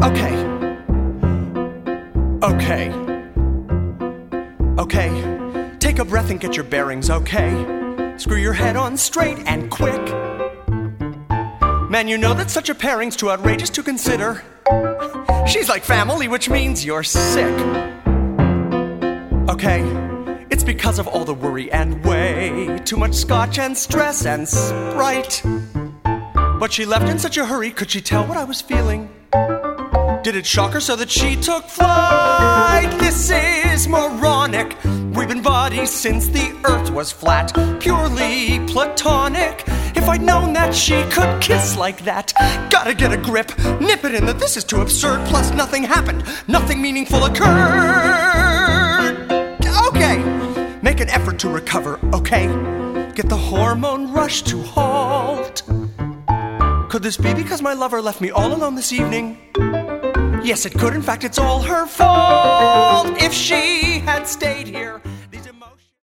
Okay. Take a breath and get your bearings, okay? Screw your head on straight and quick. Man, you know that such a pairing's too outrageous to consider. She's like family, which means you're sick. Okay, it's because of all the worry and way too much scotch and stress and Sprite. But she left in such a hurry, could she tell what I was feeling? Did it shock her so that she took flight? This is moronic. We've been buddies since the earth was flat, purely platonic. If I'd known that she could kiss like that, gotta get a grip, nip it in that this is too absurd. Plus nothing happened, nothing meaningful occurred. Okay, make an effort to recover, okay? Get the hormone rush to halt. Could this be because my lover left me all alone this evening? Yes, it could. In fact, it's all her fault. If she had stayed